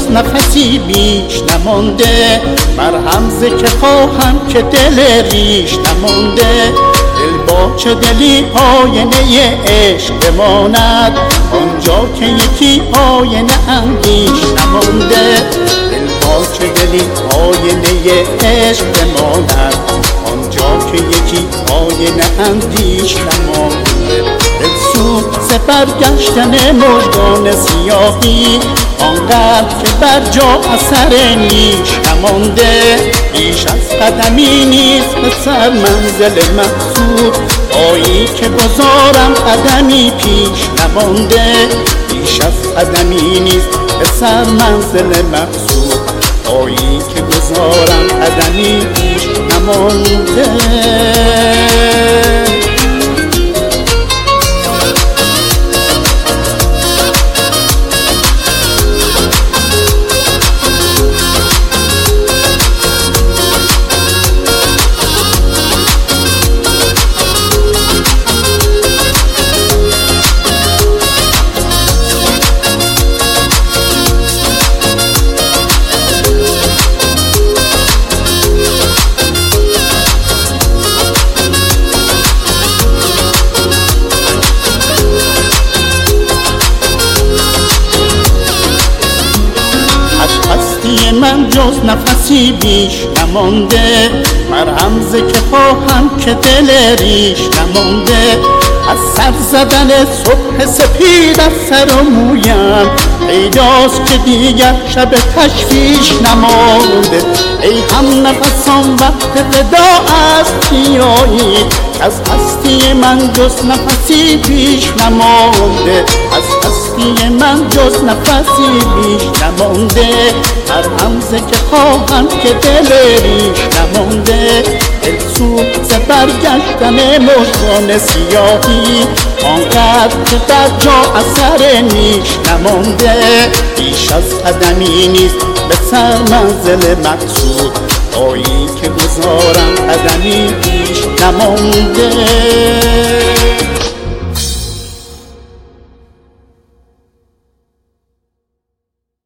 جز نفسی بیش نمانده، مرهم ز که خواهم که دل ریش نمانده. دل با چه دلی آینه عشق بماند، آنجا که یکی آینه اندیش نمانده. دل با چه دلی آینه عشق بماند، آنجا که یکی آینه اندیش نمانده. دل سوخت ز برگشتن مژگان سیاهی، آنقدر که بر جا اثر نیش نمانده. بیش از قدمی نیست به سر منزل مقصود، پایی که گذارم قدمی پیش نمانده. بیش از قدمی نیست به سر منزل مقصود، پایی که گذارم قدمی پیش نمانده. من جز نفسی بیش نمانده، مرهم ز که خواهم که دل ریش نمانده. از سر زدن صبح سپید از سر و مویم، پیداست که دیگر شب تشویش نمانده. ای هم نفسان وقت ودا است بیایید، از هستی من جز نفسی بیش نمانده. از هستی من جز نفسی بیش نمانده، مرهم ز که خواهم که دل ریش نمانده. دل سوخت ز برگشتن مژگان سیاهی، آنقدر که بر جا اثر نیش نمانده. بیش از قدمی نیست به سر منزل مقصود، پایی که گذارم قدمی پیش نمانده.